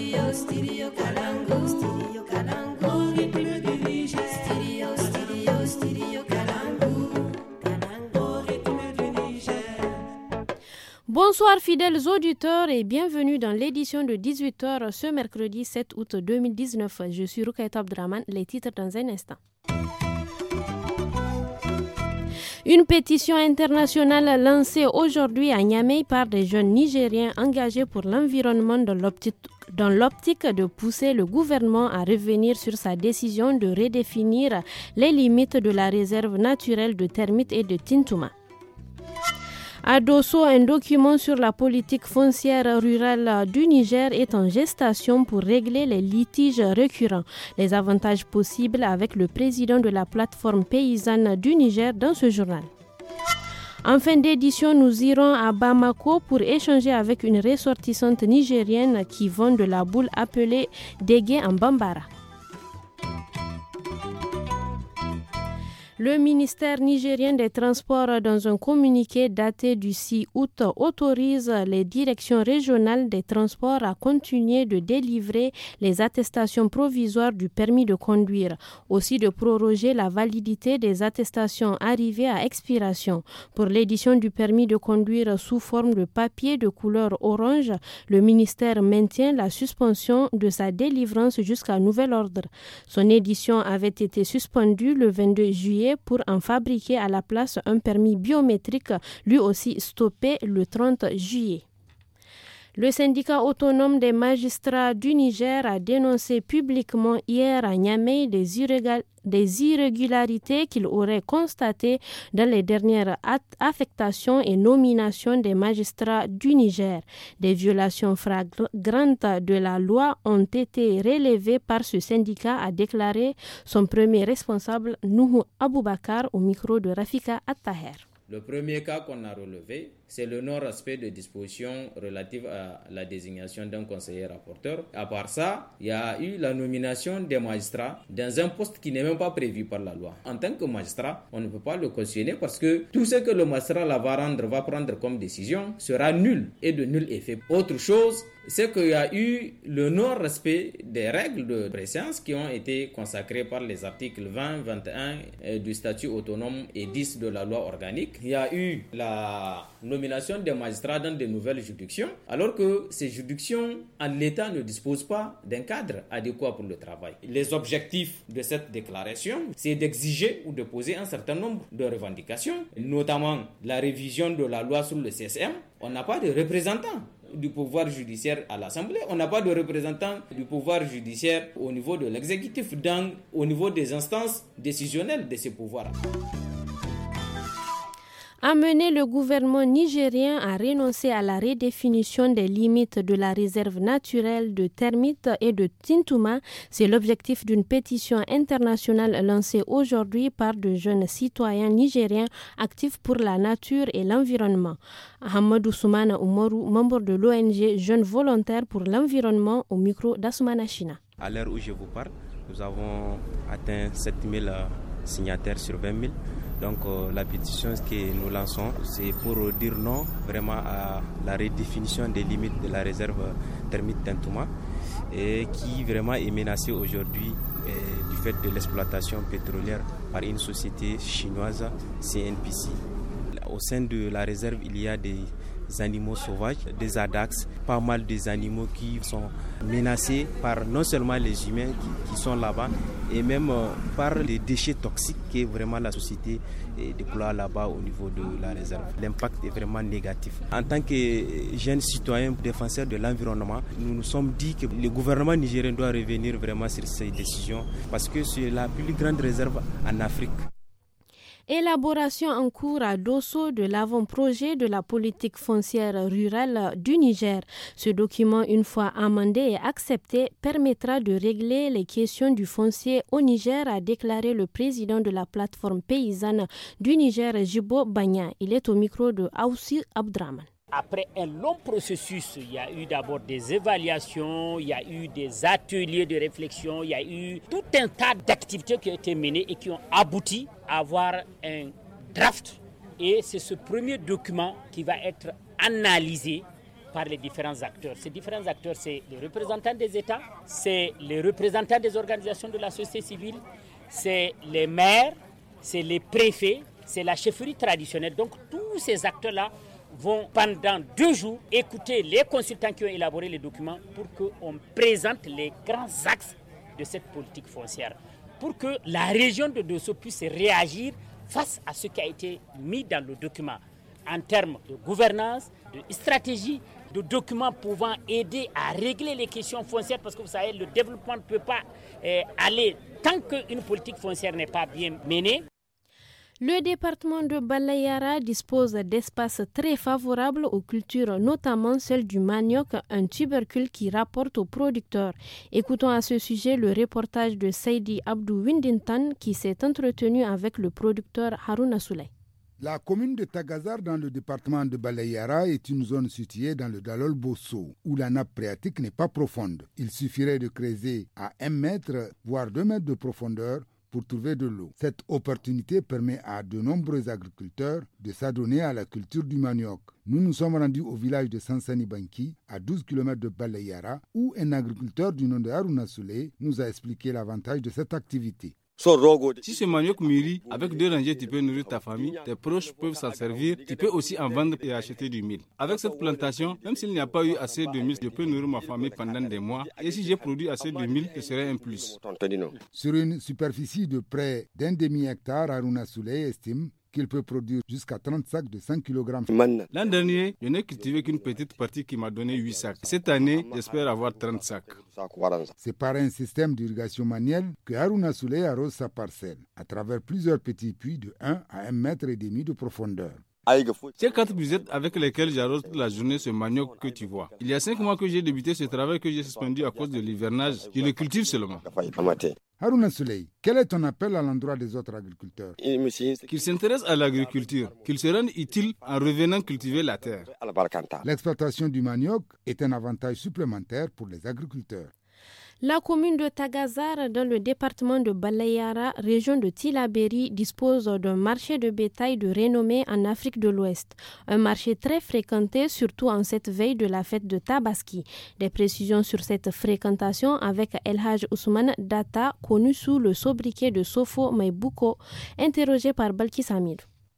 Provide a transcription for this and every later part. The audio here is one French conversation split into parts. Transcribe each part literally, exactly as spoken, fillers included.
Studio, studio Kalangu. Studio Kalangu. Rythme du Niger. Studio, studio, studio Kalangu. Kalangu. Rythme du Niger. Bonsoir fidèles auditeurs et bienvenue dans l'édition de dix-huit heures ce mercredi sept août deux mille dix-neuf. Je suis Rukaita Abdraman, les titres dans un instant. Une pétition internationale lancée aujourd'hui à Niamey par des jeunes Nigériens engagés pour l'environnement dans l'optique, dans l'optique de pousser le gouvernement à revenir sur sa décision de redéfinir les limites de la réserve naturelle de termites et de Tintouma. À Dosso, un document sur la politique foncière rurale du Niger est en gestation pour régler les litiges récurrents. Les avantages possibles avec le président de la plateforme paysanne du Niger dans ce journal. En fin d'édition, nous irons à Bamako pour échanger avec une ressortissante nigérienne qui vend de la boule appelée Dégué en Bambara. Le ministère nigérien des Transports, dans un communiqué daté du six août, autorise les directions régionales des transports à continuer de délivrer les attestations provisoires du permis de conduire, aussi de proroger la validité des attestations arrivées à expiration. Pour l'édition du permis de conduire sous forme de papier de couleur orange, le ministère maintient la suspension de sa délivrance jusqu'à nouvel ordre. Son édition avait été suspendue le vingt-deux juillet pour en fabriquer à la place un permis biométrique, lui aussi stoppé le trente juillet. Le syndicat autonome des magistrats du Niger a dénoncé publiquement hier à Niamey des, irrégal- des irrégularités qu'il aurait constatées dans les dernières affectations et nominations des magistrats du Niger. Des violations flagrantes de la loi ont été relevées par ce syndicat, a déclaré son premier responsable, Nuhu Aboubakar, au micro de Rafika Attaher. Le premier cas qu'on a relevé, c'est le non-respect des dispositions relatives à la désignation d'un conseiller rapporteur. À part ça, il y a eu la nomination des magistrats dans un poste qui n'est même pas prévu par la loi. En tant que magistrat, on ne peut pas le cautionner parce que tout ce que le magistrat là va rendre, va prendre comme décision sera nul et de nul effet. Autre chose, c'est qu'il y a eu le non-respect des règles de préséance qui ont été consacrées par les articles vingt, vingt et un du statut autonome et dix de la loi organique. Il y a eu la nomination des magistrats dans de nouvelles juridictions, alors que ces juridictions, en l'état, ne disposent pas d'un cadre adéquat pour le travail. Les objectifs de cette déclaration, c'est d'exiger ou de poser un certain nombre de revendications, notamment la révision de la loi sur le C S M. On n'a pas de représentants du pouvoir judiciaire à l'Assemblée, on n'a pas de représentants du pouvoir judiciaire au niveau de l'exécutif, dans, au niveau des instances décisionnelles de ces pouvoirs. Amener le gouvernement nigérien à renoncer à la redéfinition des limites de la réserve naturelle de termites et de Tintouma, c'est l'objectif d'une pétition internationale lancée aujourd'hui par de jeunes citoyens nigériens actifs pour la nature et l'environnement. Hamadou Soumana Oumarou, membre de l'O N G Jeunes Volontaires pour l'Environnement, au micro d'Assoumana China. À l'heure où je vous parle, nous avons atteint sept mille signataires sur vingt mille. Donc euh, la pétition que nous lançons, c'est pour dire non vraiment à la redéfinition des limites de la réserve thermique Tintouma et qui vraiment est menacée aujourd'hui eh, du fait de l'exploitation pétrolière par une société chinoise, C N P C. Au sein de la réserve, il y a des animaux sauvages, des adax, pas mal des animaux qui sont menacés par non seulement les humains qui, qui sont là-bas, et même euh, par les déchets toxiques que vraiment la société eh, déploie là-bas au niveau de la réserve. L'impact est vraiment négatif. En tant que jeunes citoyens défenseurs de l'environnement, nous nous sommes dit que le gouvernement nigérien doit revenir vraiment sur ces décisions parce que c'est la plus grande réserve en Afrique. Élaboration en cours à Dosso de l'avant-projet de la politique foncière rurale du Niger. Ce document, une fois amendé et accepté, permettra de régler les questions du foncier au Niger, a déclaré le président de la plateforme paysanne du Niger, Jibo Bagna. Il est au micro de Aoussi Abdraman. Après un long processus, il y a eu d'abord des évaluations, il y a eu des ateliers de réflexion, il y a eu tout un tas d'activités qui ont été menées et qui ont abouti à avoir un draft. Et c'est ce premier document qui va être analysé par les différents acteurs. Ces différents acteurs, c'est les représentants des États, c'est les représentants des organisations de la société civile, c'est les maires, c'est les préfets, c'est la chefferie traditionnelle. Donc tous ces acteurs-là vont pendant deux jours écouter les consultants qui ont élaboré les documents pour qu'on présente les grands axes de cette politique foncière, pour que la région de Dosso puisse réagir face à ce qui a été mis dans le document en termes de gouvernance, de stratégie, de documents pouvant aider à régler les questions foncières, parce que vous savez, le développement ne peut pas euh, aller tant qu'une politique foncière n'est pas bien menée. Le département de Balayara dispose d'espaces très favorables aux cultures, notamment celle du manioc, un tubercule qui rapporte aux producteurs. Écoutons à ce sujet le reportage de Saidi Abdou Windintan qui s'est entretenu avec le producteur Haruna Souley. La commune de Tagazar dans le département de Balayara est une zone située dans le Dalol Bosso où la nappe phréatique n'est pas profonde. Il suffirait de creuser à un mètre voire deux mètres de profondeur pour trouver de l'eau. Cette opportunité permet à de nombreux agriculteurs de s'adonner à la culture du manioc. Nous nous sommes rendus au village de Sansani Banki, à douze kilomètres de Balayara, où un agriculteur du nom de Haruna Souley nous a expliqué l'avantage de cette activité. Si ce manioc mûrit, avec deux rangées, tu peux nourrir ta famille, tes proches peuvent s'en servir, tu peux aussi en vendre et acheter du mil. Avec cette plantation, même s'il n'y a pas eu assez de mil, je peux nourrir ma famille pendant des mois. Et si j'ai produit assez de mil, ce serait un plus. Sur une superficie de près d'un demi-hectare, Haruna Souley estime qu'il peut produire jusqu'à trente sacs de cinq kilogrammes. L'an dernier, je n'ai cultivé qu'une petite partie qui m'a donné huit sacs. Cette année, j'espère avoir trente sacs. C'est par un système d'irrigation manuelle que Haruna Souley arrose sa parcelle, à travers plusieurs petits puits de un à un mètre et demi de profondeur. Ces quatre buzettes avec lesquelles j'arrose toute la journée ce manioc que tu vois. Il y a cinq mois que j'ai débuté ce travail que j'ai suspendu à cause de l'hivernage. Je le cultive seulement. Haruna Souley, quel est ton appel à l'endroit des autres agriculteurs? Qu'ils s'intéressent à l'agriculture, qu'ils se rendent utiles en revenant cultiver la terre. L'exploitation du manioc est un avantage supplémentaire pour les agriculteurs. La commune de Tagazar, dans le département de Balayara, région de Tillabéri, dispose d'un marché de bétail de renommée en Afrique de l'Ouest. Un marché très fréquenté, surtout en cette veille de la fête de Tabaski. Des précisions sur cette fréquentation avec El Haj Ousmane Data, connu sous le sobriquet de Sofo Maïbouko, interrogé par Balkis Amir.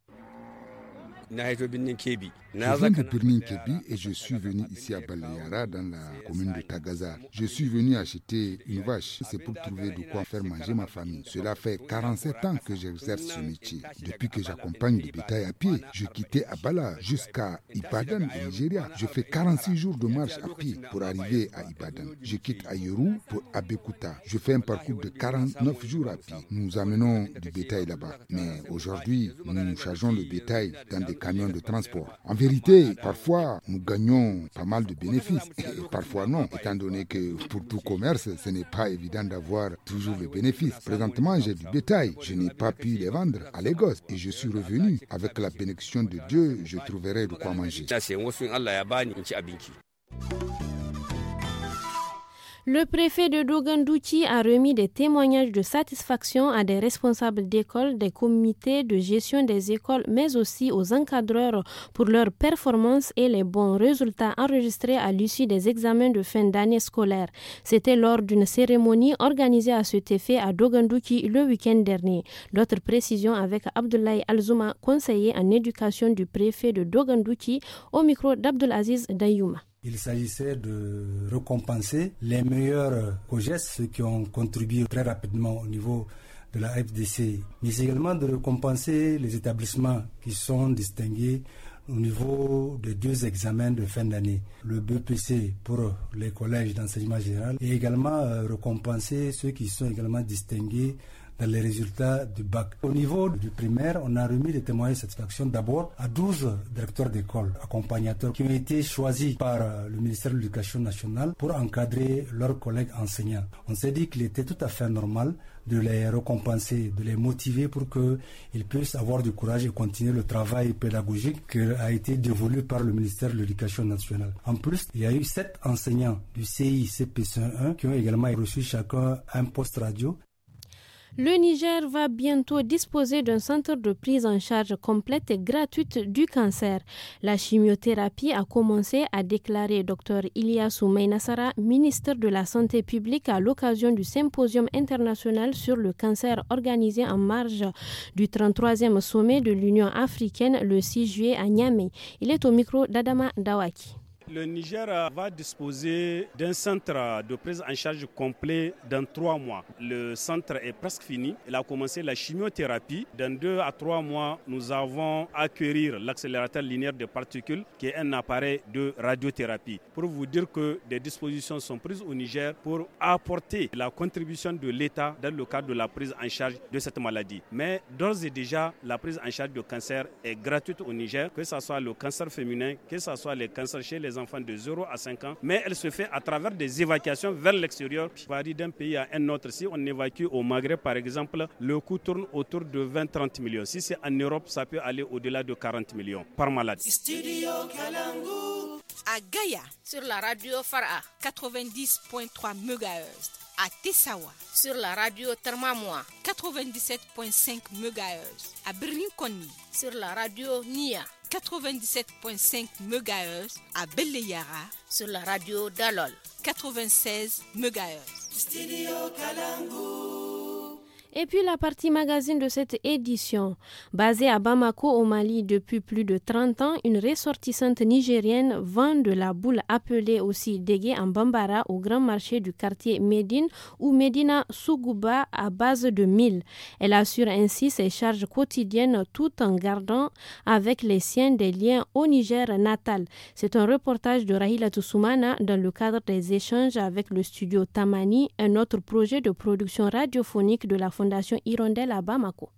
Je viens de Birnin Kebi et je suis venu ici à Balayara dans la commune de Tagazar. Je suis venu acheter une vache, c'est pour trouver de quoi faire manger ma famille. Cela fait quarante-sept ans que j'exerce ce métier. Depuis que j'accompagne le bétail à pied, je quittais Abala jusqu'à Ibadan au Nigeria. Je fais quarante-six jours de marche à pied pour arriver à Ibadan. Je quitte Ayeru pour Abekuta. Je fais un parcours de quarante-neuf jours à pied. Nous amenons du bétail là-bas. Mais aujourd'hui, nous chargeons le bétail dans des camions de transport. En vérité, parfois, nous gagnons pas mal de bénéfices et parfois non, étant donné que pour tout commerce, ce n'est pas évident d'avoir toujours le bénéfice. Présentement, j'ai du bétail. Je n'ai pas pu les vendre à Lagos et je suis revenu. Avec la bénédiction de Dieu, je trouverai de quoi manger. Le préfet de Dogandouchi a remis des témoignages de satisfaction à des responsables d'écoles, des comités de gestion des écoles, mais aussi aux encadreurs pour leurs performances et les bons résultats enregistrés à l'issue des examens de fin d'année scolaire. C'était lors d'une cérémonie organisée à cet effet à Dogandouchi le week-end dernier. D'autres précisions avec Abdoulaye Alzouma, conseiller en éducation du préfet de Dogandouchi, au micro d'Abdelaziz Dayouma. Il s'agissait de récompenser les meilleurs COGES, ceux qui ont contribué très rapidement au niveau de la F D C, mais également de récompenser les établissements qui sont distingués au niveau des deux examens de fin d'année. Le B P C pour les collèges d'enseignement général et également récompenser ceux qui sont également distingués dans les résultats du bac. Au niveau du primaire, on a remis des témoignages de satisfaction d'abord à douze directeurs d'école, accompagnateurs qui ont été choisis par le ministère de l'Éducation nationale pour encadrer leurs collègues enseignants. On s'est dit qu'il était tout à fait normal de les récompenser, de les motiver pour qu'ils puissent avoir du courage et continuer le travail pédagogique qui a été dévolu par le ministère de l'Éducation nationale. En plus, il y a eu sept enseignants du C I C P C un qui ont également reçu chacun un poste radio. Le Niger va bientôt disposer d'un centre de prise en charge complète et gratuite du cancer. La chimiothérapie a commencé, a déclaré Dr Ilyasu Mainassara, ministre de la Santé publique, à l'occasion du symposium international sur le cancer organisé en marge du trente-troisième sommet de l'Union africaine le six juillet à Niamey. Il est au micro d'Adama Dawaki. Le Niger va disposer d'un centre de prise en charge complet dans trois mois. Le centre est presque fini. Il a commencé la chimiothérapie. Dans deux à trois mois, nous avons acquérir l'accélérateur linéaire de particules, qui est un appareil de radiothérapie. Pour vous dire que des dispositions sont prises au Niger pour apporter la contribution de l'État dans le cadre de la prise en charge de cette maladie. Mais d'ores et déjà, la prise en charge du cancer est gratuite au Niger, que ce soit le cancer féminin, que ce soit les cancers chez les enfants de zéro à cinq ans, mais elle se fait à travers des évacuations vers l'extérieur, qui varie d'un pays à un autre. Si on évacue au Maghreb, par exemple, le coût tourne autour de vingt à trente millions. Si c'est en Europe, ça peut aller au-delà de quarante millions par malade. Studio Kalangu. À Gaïa, sur la radio Fara, quatre-vingt-dix virgule trois mégahertz. À Tessawa, sur la radio Termamoua, quatre-vingt-dix-sept virgule cinq mégahertz. À Birninkoni, sur la radio Nia, quatre-vingt-dix-sept virgule cinq mégahertz. À Beleyara, sur la radio Dalol, quatre-vingt-seize mégahertz. Studio Kalangu. Et puis la partie magazine de cette édition. Basée à Bamako au Mali depuis plus de trente ans, une ressortissante nigérienne vend de la boule appelée aussi dégué en Bambara au grand marché du quartier Médine ou Médina Sougouba à base de mil. Elle assure ainsi ses charges quotidiennes tout en gardant avec les siens des liens au Niger natal. C'est un reportage de Rahila Toussoumana dans le cadre des échanges avec le studio Tamani, un autre projet de production radiophonique de la Fondation Hirondelle à Bamako.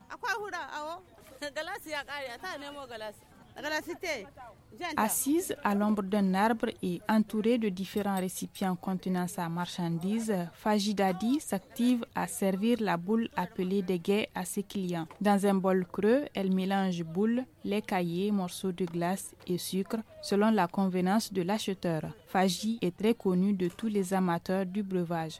Assise à l'ombre d'un arbre et entourée de différents récipients contenant sa marchandise, Fajidadi s'active à servir la boule appelée dégué à ses clients. Dans un bol creux, elle mélange boule, lait caillé, morceaux de glace et sucre selon la convenance de l'acheteur. Faji est très connue de tous les amateurs du breuvage.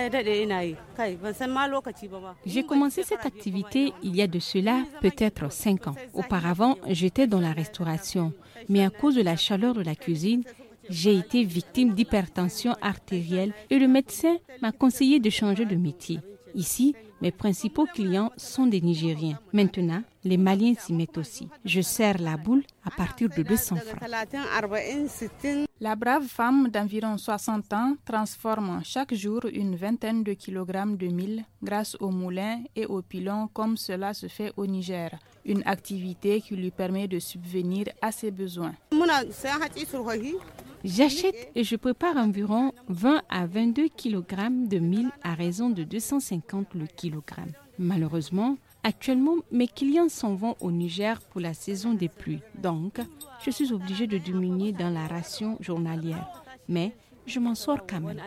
J'ai commencé cette activité il y a de cela peut-être cinq ans. Auparavant, j'étais dans la restauration, mais à cause de la chaleur de la cuisine, j'ai été victime d'hypertension artérielle et le médecin m'a conseillé de changer de métier. Ici, mes principaux clients sont des Nigériens. Maintenant, les Maliens s'y mettent aussi. Je sers la boule à partir de deux cents francs. La brave femme d'environ soixante ans transforme chaque jour une vingtaine de kilogrammes de mil grâce au moulin et au pilon comme cela se fait au Niger. Une activité qui lui permet de subvenir à ses besoins. J'achète et je prépare environ vingt à vingt-deux kilogrammes de mil à raison de deux cent cinquante le kilogramme. Malheureusement, actuellement, mes clients s'en vont au Niger pour la saison des pluies. Donc, je suis obligée de diminuer dans la ration journalière. Mais je m'en sors quand même.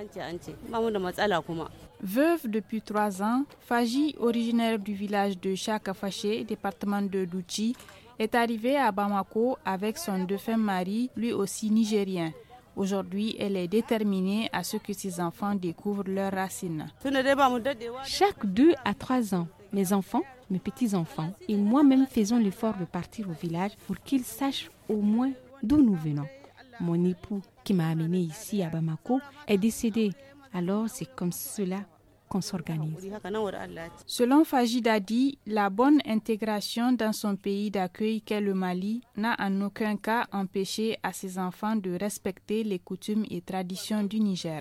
Veuve depuis trois ans, Faji, originaire du village de Chakafaché, département de Douchi, est arrivée à Bamako avec son défunt mari, lui aussi nigérien. Aujourd'hui, elle est déterminée à ce que ses enfants découvrent leurs racines. Chaque deux à trois ans, mes enfants, mes petits-enfants et moi-même faisons l'effort de partir au village pour qu'ils sachent au moins d'où nous venons. Mon époux, qui m'a amené ici à Bamako, est décédé. Alors c'est comme cela qu'on s'organise. Selon Fajidadi, la bonne intégration dans son pays d'accueil qu'est le Mali n'a en aucun cas empêché à ses enfants de respecter les coutumes et traditions du Niger.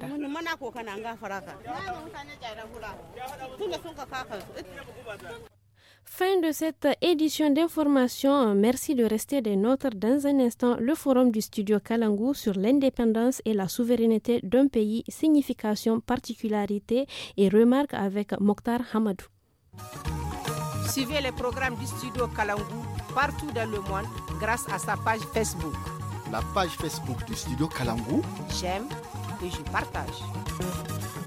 Fin de cette édition d'information. Merci de rester des nôtres. Dans un instant, le forum du studio Kalangu sur l'indépendance et la souveraineté d'un pays, signification, particularité et remarques avec Mokhtar Hamadou. Suivez les programmes du studio Kalangu partout dans le monde grâce à sa page Facebook. La page Facebook du studio Kalangu. J'aime et je partage.